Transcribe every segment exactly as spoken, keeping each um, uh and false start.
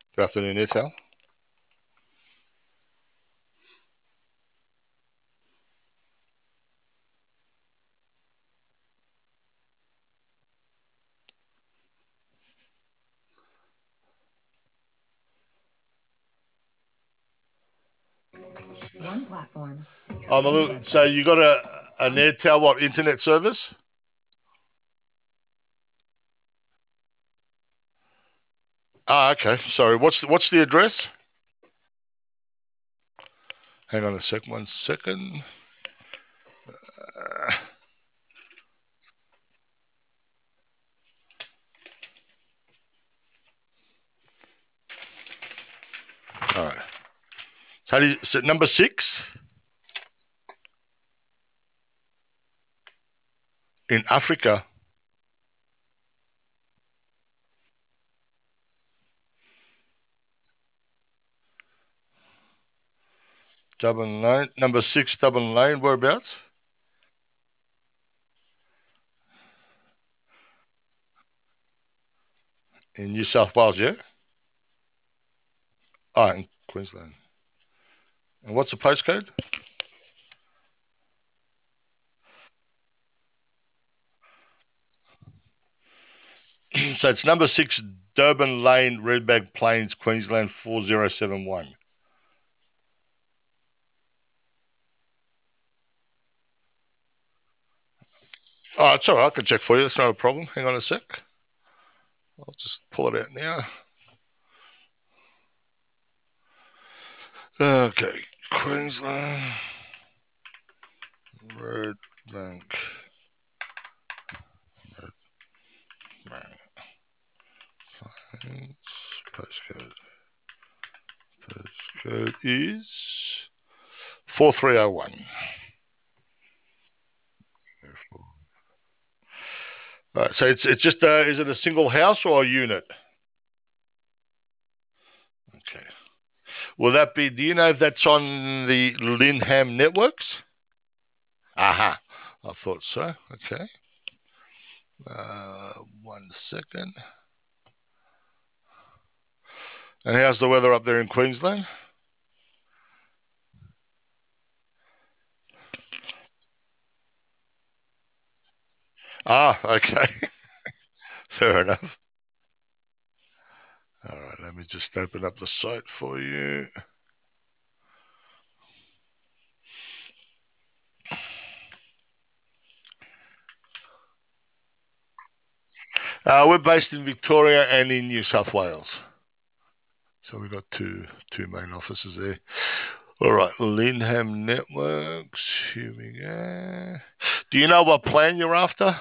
Good afternoon, Airtel. One platform. I'm a little, so you got a an Airtel what internet service? Ah, okay. Sorry. What's the, what's the address? Hang on a sec. One second. Uh, all right. So, how do you, so number six in Africa. Dublin Lane. Number six, Dublin Lane. Whereabouts? In New South Wales, yeah. Ah, in Queensland. And what's the postcode? So it's number six, Durban Lane, Redbank Plains, Queensland, four zero seven one. Oh, it's all right. I can check for you. That's not a problem. Hang on a sec. I'll just pull it out now. Okay, Queensland, Red Bank, Red Bank, postcode. Postcode is four three zero one. All right, so it's it's just uh, is it a single house or a unit? Okay. Will that be? Do you know if that's on the Linham networks? Aha. I thought so. Okay. Uh, one second. And how's the weather up there in Queensland? Ah, okay. Fair enough. All right, let me just open up the site for you. Uh, we're based in Victoria and in New South Wales. So we've got two two main offices there. All right, Linham Networks. Here we go. Do you know what plan you're after?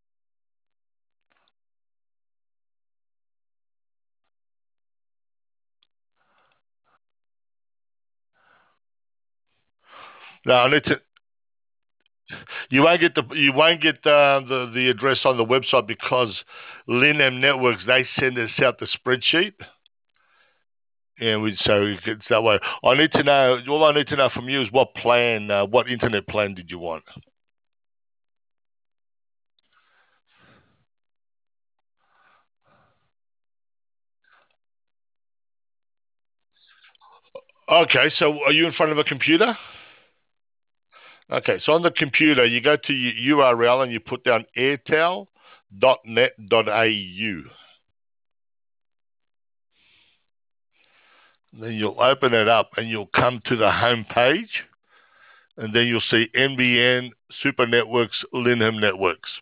No, I need to. You won't get the you won't get uh, the the address on the website because Linham Networks they send us out the spreadsheet. And we so it's that way. I need to know. All I need to know from you is what plan, uh, what internet plan did you want? Okay, so are you in front of a computer? Okay, so on the computer, you go to your U R L and you put down airtel dot net dot a u. Then you'll open it up and you'll come to the home page, and then you'll see N B N, Super Networks, Linham Networks.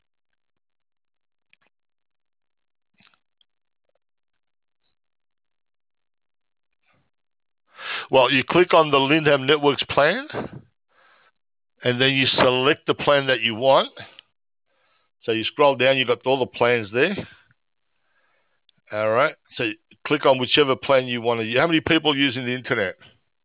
Well, you click on the Linham Networks plan, and then you select the plan that you want. So you scroll down, you've got all the plans there. All right. So you click on whichever plan you want to. How many people are using the internet?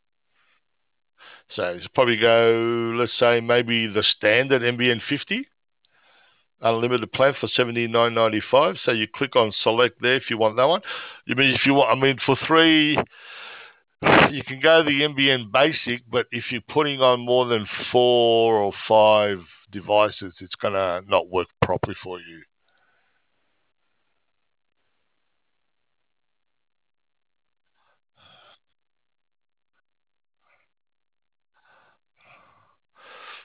So it's probably go, let's say maybe the standard N B N fifty unlimited plan for seventy nine ninety five. So you click on select there if you want that one. You mean if you want? I mean for three, you can go the N B N basic, but if you're putting on more than four or five devices, it's gonna not work properly for you.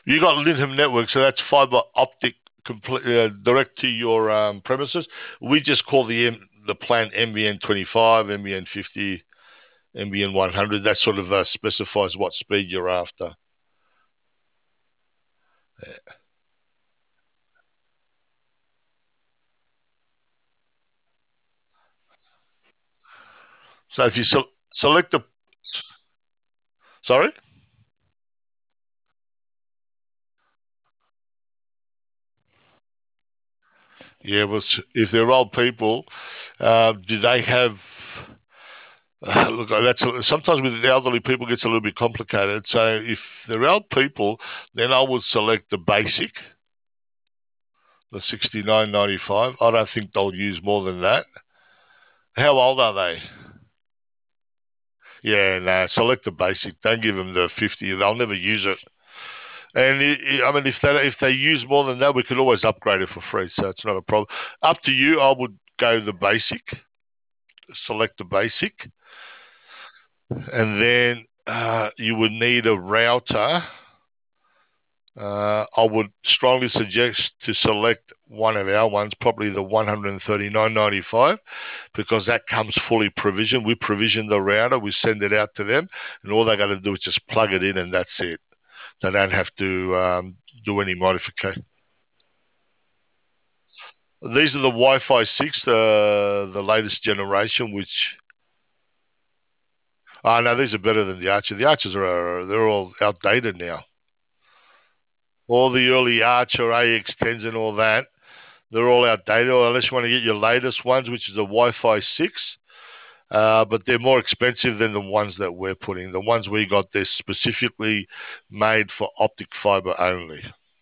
You got Lintham Network, so that's fiber optic, complete, uh, direct to your um, premises. We just call the M, the plan M B N twenty-five, M B N fifty, M B N one hundred. That sort of uh, specifies what speed you're after. So if you se- select the, sorry, yeah, well, if they're old people, uh, do they have? Uh, look, that's a, sometimes with the elderly people it gets a little bit complicated. So if they're old people, then I would select the basic, the sixty nine ninety five. I don't think they'll use more than that. How old are they? Yeah, no, select the basic. Don't give them the fifty. They'll never use it. And it, it- I mean, if they if they use more than that, we could always upgrade it for free. So it's not a problem. Up to you. I would go the basic. Select the basic, and then uh, you would need a router. Uh, I would strongly suggest to select one of our ones, probably the one hundred thirty-nine ninety-five, because that comes fully provisioned. We provision the router, we send it out to them, and all they got to do is just plug it in, and that's it. They don't have to um, do any modification. These are the Wi-Fi six, uh, the latest generation. Which, oh no, these are better than the Archer. The Archers are they're all outdated now. All the early Archer A X tens and all that, they're all outdated. Unless you want to get your latest ones, which is the Wi-Fi six. Uh, but they're more expensive than the ones that we're putting. The ones we got, they're specifically made for optic fiber only.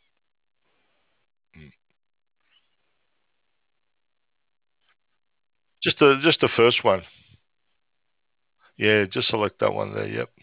Mm. Just the just the first one. Yeah, just select that one there. Yep.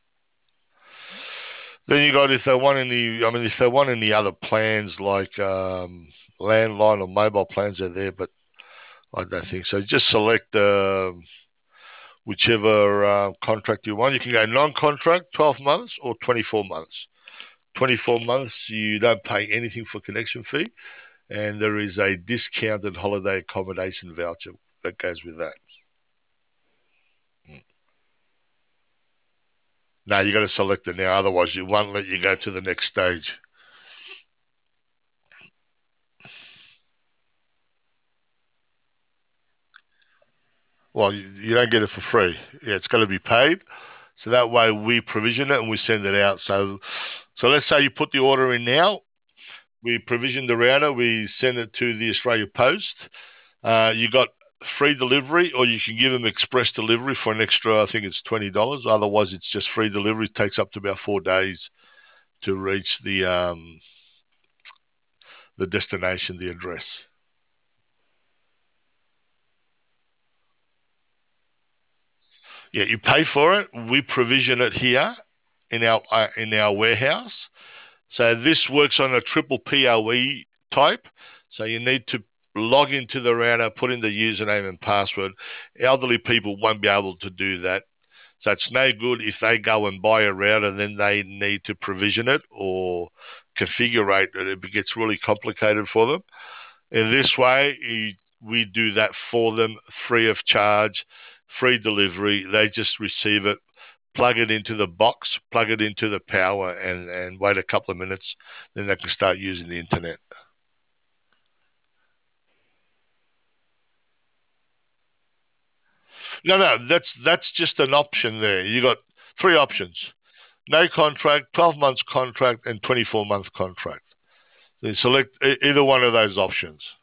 Then you got if they want any. I mean, if they want any other plans like um, landline or mobile plans, they're there. But I don't think so. Just select uh, whichever uh, contract you want. You can go non-contract, twelve months, or twenty-four months. twenty-four months, you don't pay anything for connection fee, and there is a discounted holiday accommodation voucher that goes with that. Mm. Now you got to select it now, otherwise you won't let you go to the next stage. Well, you, you don't get it for free. Yeah, it's got to be paid. So that way we provision it and we send it out. So, so let's say you put the order in now. We provision the router. We send it to the Australia Post. Uh, you got free delivery, or you can give them express delivery for an extra. I think it's twenty dollars. Otherwise, it's just free delivery. It takes up to about four days to reach the um, the destination, the address. Yeah, you pay for it. We provision it here in our uh, in our warehouse. So this works on a triple P O E type. So you need to log into the router, put in the username and password. Elderly people won't be able to do that. So it's no good if they go and buy a router, then they need to provision it or configure it. It gets really complicated for them. In this way, you, we do that for them free of charge, free delivery. They just receive it, plug it into the box, plug it into the power, and, and wait a couple of minutes. Then they can start using the internet. No, no, that's that's just an option there. You got three options: no contract, twelve months contract, and twenty-four month contract. So you select e- either one of those options.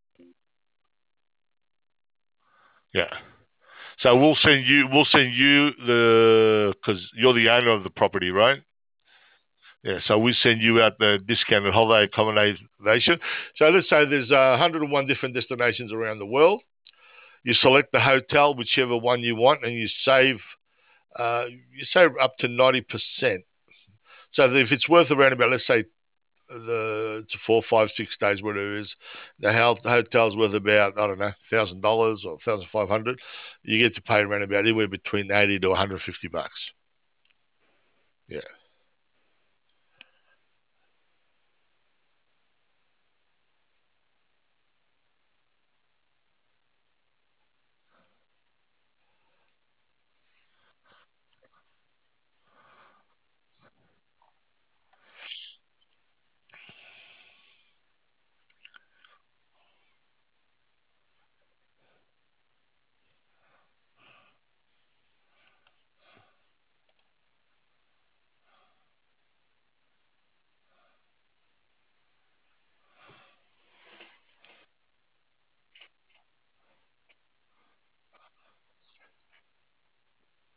Yeah. So we'll send you we'll send you the because you're the owner of the property, right? Yeah. So we send you out the discounted holiday accommodation. So let's say there's uh, one hundred one different destinations around the world. You select the hotel, whichever one you want, and you save uh, you save up to ninety percent. So if it's worth around about, let's say, the four, five, six days, whatever it is, the hotel's worth about, I don't know, thousand dollars or thousand five hundred. You get to pay around about anywhere between eighty to one hundred fifty bucks. Yeah.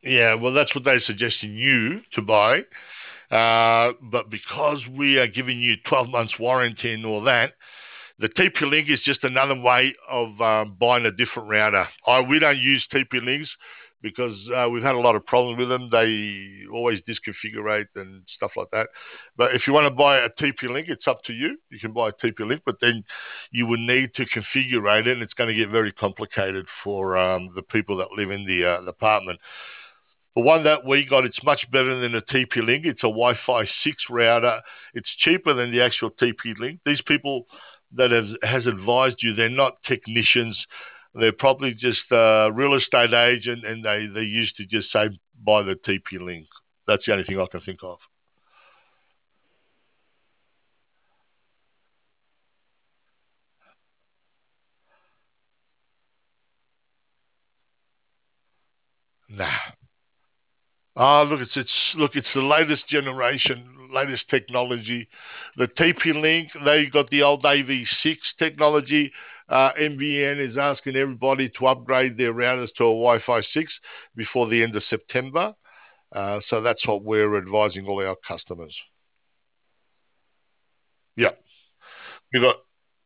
Yeah, well, that's what they're suggesting you to buy. Uh, but because we are giving you twelve months warranty and all that, the T P Link is just another way of um, buying a different router. I we don't use T P Links because uh, we've had a lot of problems with them. They always disconfigure and stuff like that. But if you want to buy a T P Link, it's up to you. You can buy a T P Link, but then you would need to configure it, and it's going to get very complicated for um, the people that live in the, uh, the apartment. The one that we got, it's much better than a T P Link. It's a Wi-Fi six router. It's cheaper than the actual T P Link. These people that have, has advised you, they're not technicians. They're probably just a real estate agent, and they, they used to just say buy the T P Link. That's the only thing I can think of. Nah. Ah, look, it's it's look, it's the latest generation, latest technology. The T P Link, they got the old A V six technology. Uh, N B N is asking everybody to upgrade their routers to a Wi-Fi six before the end of September. Uh, so that's what we're advising all our customers. Yeah, you got.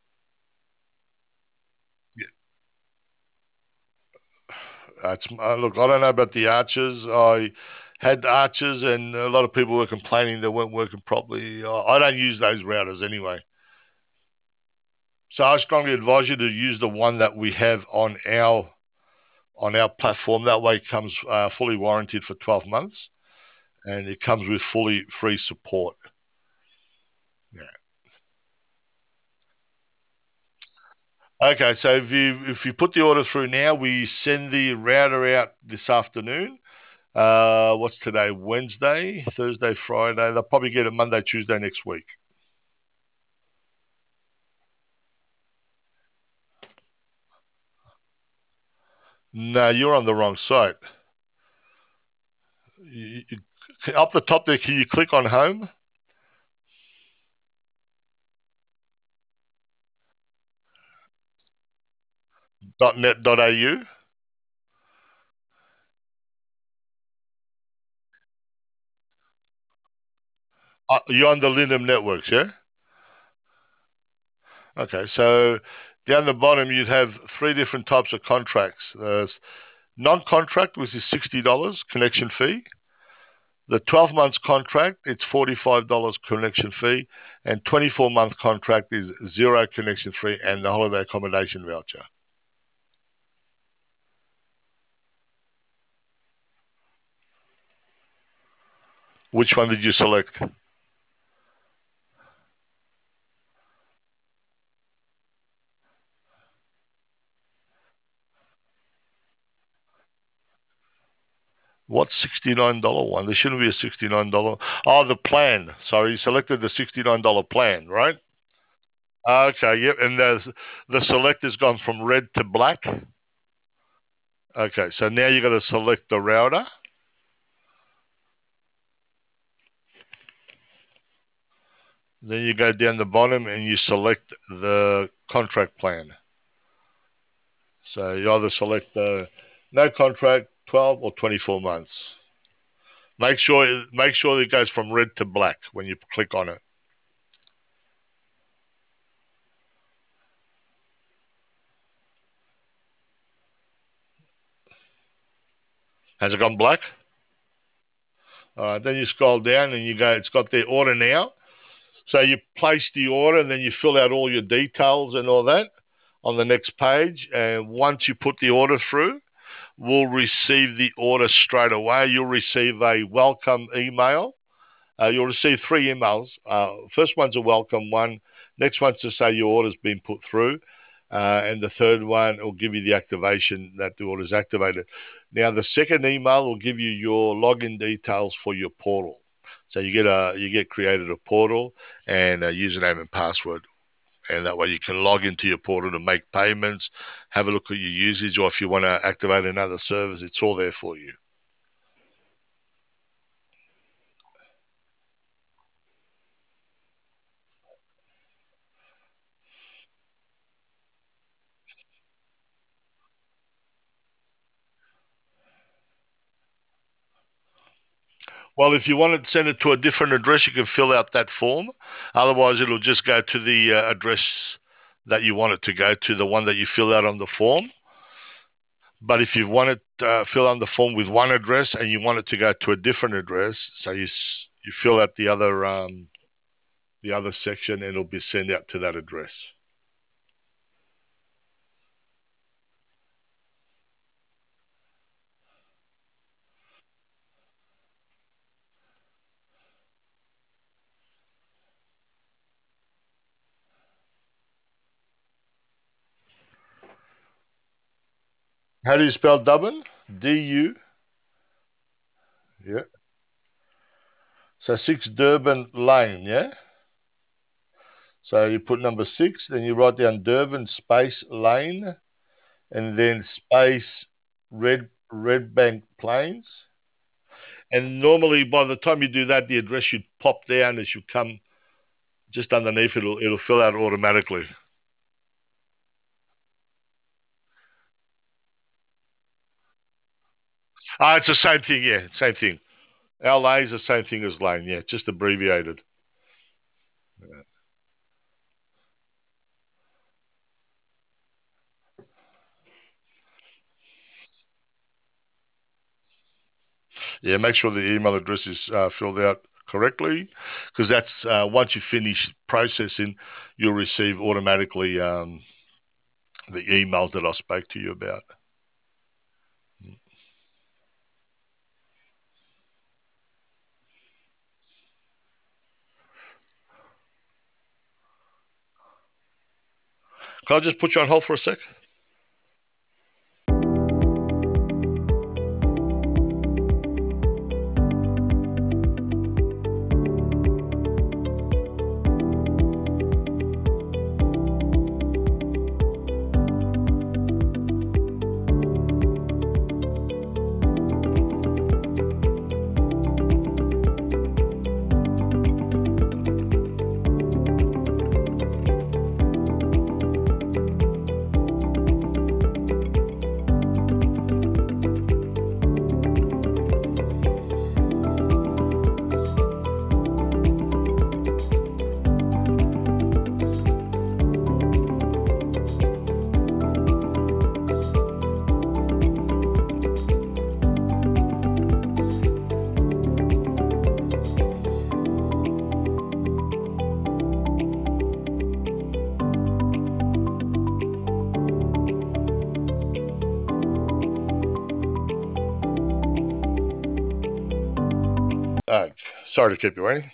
That's uh, look. I don't know about the arches. I had arches, and a lot of people were complaining they weren't working properly. I I don't use those routers anyway. So I strongly advise you to use the one that we have on our on our platform. That way, it comes uh, fully warranted for twelve months, and it comes with fully free support. Yeah. Okay, so if you if you put the order through now, we send the router out this afternoon. Uh, what's today? Wednesday, Thursday, Friday. They'll probably get it Monday, Tuesday next week. No, you're on the wrong site. You, you, up the top there, can you click on home? .net.au. Uh, you're on the Linum Networks, yeah? Okay, so down the bottom you'd have three different types of contracts. There's non-contract, which is sixty dollars connection fee. The twelve months contract, it's forty-five dollars connection fee, and twenty-four month contract is zero connection fee and the holiday accommodation voucher. Which one did you select? What sixty-nine dollars one? There shouldn't be a sixty-nine dollars. Oh, the plan. Sorry, you selected the sixty-nine dollars plan, right? Okay, yep. And the, the select has gone from red to black. Okay, so now you got to select the router. Then you go down the bottom and you select the contract plan. So you either select the no contract, twelve or twenty-four months. Make sure make sure it goes from red to black when you click on it. Has it gone black? All right, then you scroll down and you go, it's got the order now. So you place the order and then you fill out all your details and all that on the next page. And once you put the order through, we'll receive the order straight away. You'll receive a welcome email. Uh, you'll receive three emails. Uh, first one's a welcome one. Next one's to say your order's been put through. Uh, and the third one will give you the activation that the order's activated. Now, the second email will give you your login details for your portal. So you get a you get created a portal and a username and password, and that way you can log into your portal to make payments, have a look at your usage, or if you want to activate another service, it's all there for you. Well, if you want to send it to a different address, you can fill out that form. Otherwise, it'll just go to the uh, address that you want it to go to, the one that you fill out on the form. But if you want to uh, fill out the form with one address and you want it to go to a different address, so you you fill out the other um, the other section, and it'll be sent out to that address. How do you spell Dublin? D U. Yeah. So six Durban Lane. Yeah. So you put number six, then you write down Durban space Lane, and then space Red Red Bank Plains. And normally, by the time you do that, the address should pop down as you come just underneath. It'll it'll fill out automatically. Ah, it's the same thing. Yeah, same thing. L A is the same thing as Lane. Yeah, just abbreviated. Yeah, make sure the email address is uh, filled out correctly, because that's uh, once you finish processing, you'll receive automatically um, the emails that I spoke to you about. Can I just put you on hold for a sec? Uh, Sorry to keep you waiting.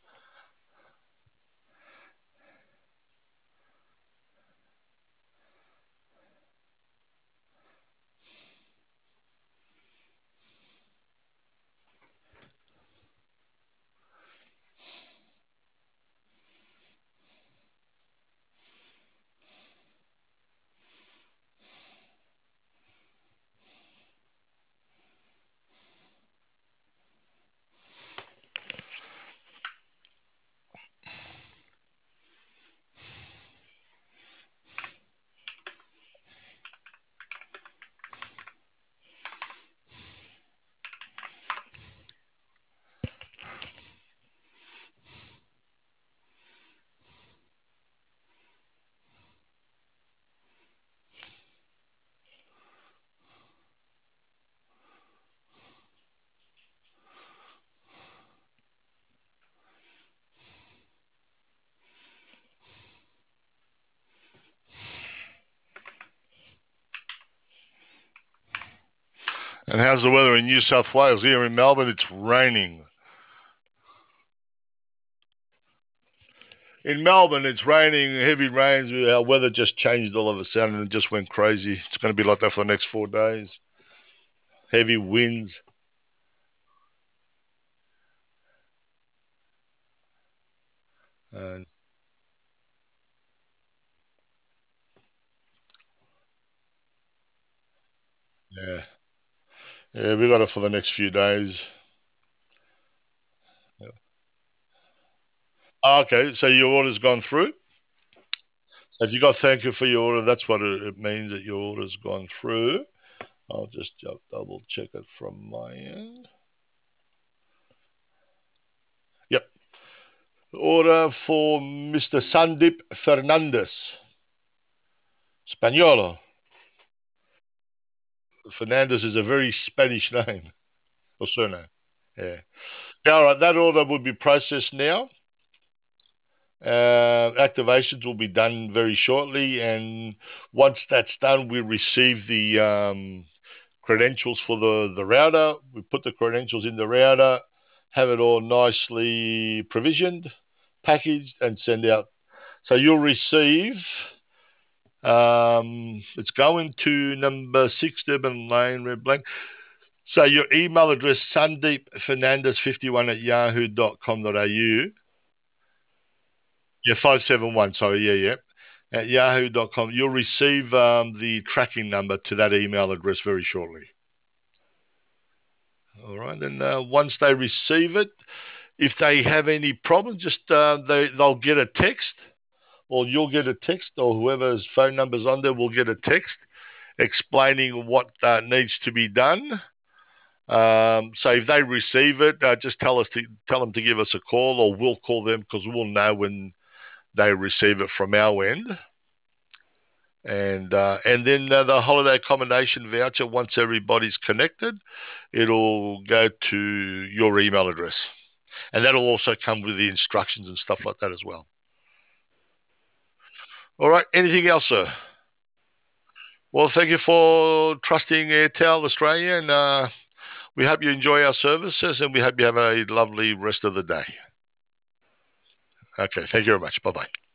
And how's the weather in New South Wales? Here in Melbourne, it's raining. In Melbourne, it's raining, heavy rains. Our weather just changed all of a sudden and it just went crazy. It's going to be like that for the next four days. Heavy winds. And yeah, yeah, we got it for the next few days. Yeah. Oh, okay, so your order's gone through. So if you got thank you for your order, that's what it, it means that your order's gone through. I'll just double check it from my end. Order for Mister Sandip Fernandez. Spaniolo. Fernandez is a very Spanish name or surname. Yeah. All right, that order will be processed now. Uh, activations will be done very shortly, and once that's done, we receive the um, credentials for the, the router. We put the credentials in the router, have it all nicely provisioned, packaged, and send out. So you'll receive. Um, it's going to number six Durban Lane, Red Blank. So your email address, Sandeep Fernandez fifty-one at yahoo dot com dot au. Yeah, five seven one. Sorry, yeah, yeah. At yahoo dot com. You'll receive um, the tracking number to that email address very shortly. All right. And uh, once they receive it, if they have any problem, just uh, they, they'll get a text, or you'll get a text, or whoever's phone number's on there will get a text explaining what uh, needs to be done. Um, so if they receive it, uh, just tell us to tell them to give us a call, or we'll call them because we'll know when they receive it from our end. And uh, and then uh, the holiday accommodation voucher, once everybody's connected, it'll go to your email address, and that'll also come with the instructions and stuff like that as well. All right. Anything else, sir? Well, thank you for trusting Airtel Australia, and uh, we hope you enjoy our services, and we hope you have a lovely rest of the day. Okay. Thank you very much. Bye bye.